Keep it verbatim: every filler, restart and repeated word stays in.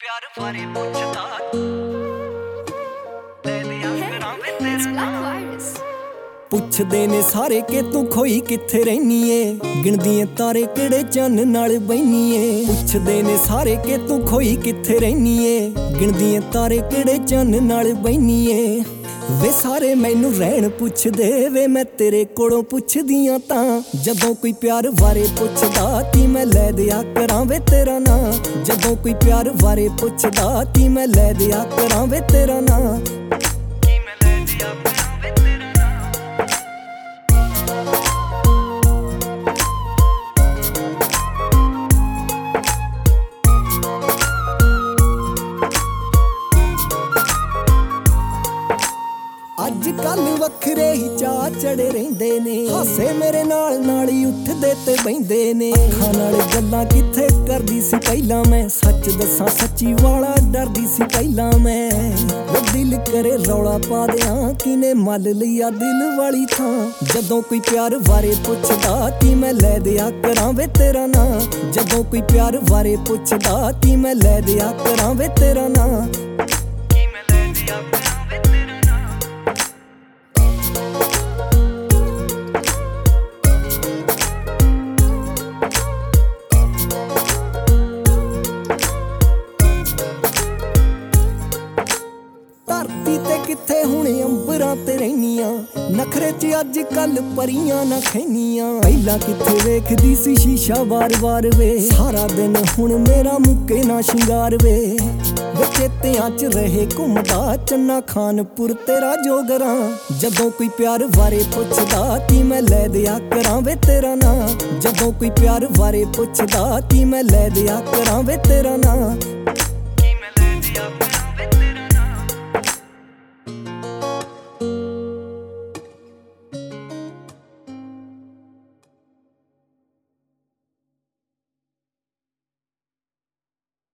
प्यार बारे पुछदा ले दिया करा वे तेरा नाम पुछदे ने सारे के तू खोई किथे रहनी है गिणदीए तारे किहड़े चन्न नाल बहनी है पुछदे ने सारे के तू खोई किथे रहनी है गिणदीए तारे किहड़े चन्न नाल बहनी है वे सारे मैनू रहन पुछदे वे मैं तेरे कोलों पुछदियां तां जदों कोई प्यार बारे पुछदा ती मैं लै दिया करां वे तेरा नां जदों कोई प्यार बारे पुछदा ती मैं लै दिया करां वे तेरा नां की मैं ले दिया करा वे तेरा ਅੱਜ ਕੱਲ ਵੱਖਰੇ ਹੀ ਚਾਹ ਚੜੇ ਰਹਿੰਦੇ ਨੇ ਹਾਸੇ ਮੇਰੇ ਨਾਲ ਨਾਲ ਹੀ ਉੱਠਦੇ ਤੇ ਬਹਿੰਦੇ ਨੇ ਅੱਖਾਂ ਨਾਲ ਗੱਲਾਂ ਕਿੱਥੇ ਕਰਦੀ ਸੀ ਪਹਿਲਾਂ ਮੈਂ ਸੱਚ ਦੱਸਾਂ ਸੱਚੀ ਵਾਲਾ ਡਰਦੀ ਸੀ ਪਹਿਲਾਂ ਮੈਂ ਉਹ ਦਿਲ ਕਰੇ ਰੌਲਾ ਪਾ ਦਿਆਂ ਕਿਨੇ ਮੱਲ ਲਿਆ ਦਿਲ ਵਾਲੀ ਥਾਂ ਜਦੋਂ ਕੋਈ ਪਿਆਰ ਬਾਰੇ ਪੁੱਛਦਾ ਤੀ ਮੈਂ ਲੈ ਦਿਆ ਕਰਾਂ ਵੇ ਤੇਰਾ ਨਾਂ ਜਦੋਂ ਕੋਈ ਪਿਆਰ ਬਾਰੇ ਪੁੱਛਦਾ ਤੀ ਮੈਂ ਲੈ ਦਿਆ ਕਰਾਂ ਵੇ ਤੇਰਾ ਨਾਂ की मैं ले दिया करा वे तेरा ਧਰਤੀ ਤੇ ਕਿੱਥੇ ਹੁਣ ਅੰਬਰਾਂ ਤੇ ਰਹਿਨੀਆਂ ਨਖਰੇ ਚ ਅੱਜ ਕੱਲ ਪਰੀਆਂ ਨਾ ਖੈਨੀਆਂ ਪਹਿਲਾਂ ਕਿੱਥੇ ਵੇਖਦੀ ਸੀ ਸ਼ੀਸ਼ਾ ਵਾਰ-ਵਾਰ ਵੇ ਸਾਰਾ ਦਿਨ ਹੁਣ ਮੇਰਾ ਮੁੱਕੇ ਨਾ ਸ਼ਿੰਗਾਰ ਵੇ ਵੇ ਚੇਤਿਆਂ ਚ ਰਹੇ ਘੁੰਮਦਾ ਚੰਨਾ ਖਾਨਪੁਰ ਤੇਰਾ ਜੋਗਰਾਂ ਜਦੋਂ ਕੋਈ ਪਿਆਰ ਬਾਰੇ ਪੁੱਛਦਾ ਤੀ ਮੈਂ ਲੈ ਦਿਆ ਕਰਾਂ ਵੇ ਤੇਰਾ ਨਾਂ ਜਦੋਂ ਕੋਈ ਪਿਆਰ ਬਾਰੇ ਪੁੱਛਦਾ ਤੀ ਮੈਂ ਲੈ ਦਿਆ ਕਰਾਂ ਵੇ ਤੇਰਾ ਨਾਂ की मैं ले दिया